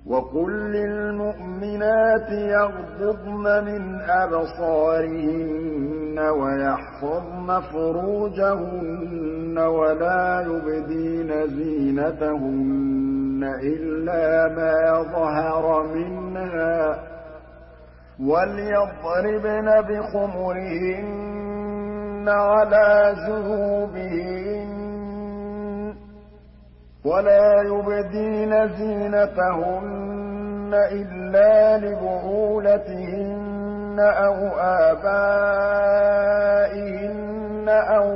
وَقُل لِّلْمُؤْمِنَاتِ يَغْضُضْنَ مِنْ أَبْصَارِهِنَّ وَيَحْفَظْنَ فُرُوجَهُنَّ وَلَا يُبْدِينَ زِينَتَهُنَّ إِلَّا مَا ظَهَرَ مِنْهَا ۖ وَلْيَضْرِبْنَ بِخُمُرِهِنَّ عَلَىٰ جُيُوبِهِنَّ ۖ وَلَا يُبْدِينَ زِينَتَهُنَّ إِلَّا لِبُعُولَتِهِنَّ أَوْ آبَائِهِنَّ أَوْ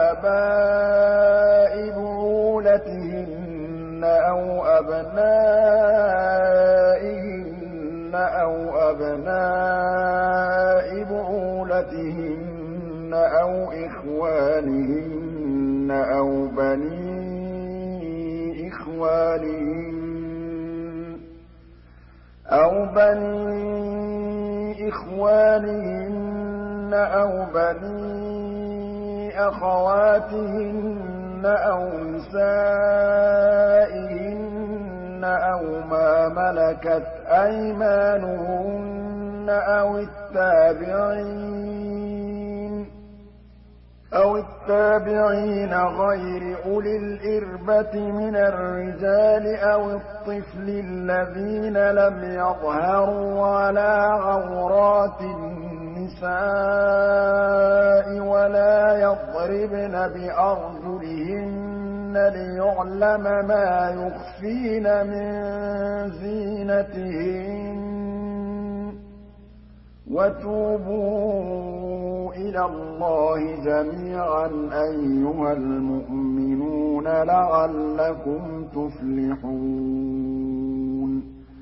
آبَاءِ بُعُولَتِهِنَّ أَوْ أَبْنَائِهِنَّ أَوْ أَبْنَاءِ بُعُولَتِهِنَّ أَوْ إِخْوَانِهِنَّ أَوْ بَنِي إخوانهن أو بني أخواتهن أو نسائهن أو ما ملكت أيمانهن أو التابعين غير أولي الإربة من الرجال أو الطفل الذين لم يظهروا على عورات النساء ولا يضربن بأرجلهن ليعلم ما يخفين من زينتهن وَتُوبُوا إِلَى اللَّهِ جَمِيعًا أَيُّهَا الْمُؤْمِنُونَ لَعَلَّكُمْ تُفْلِحُونَ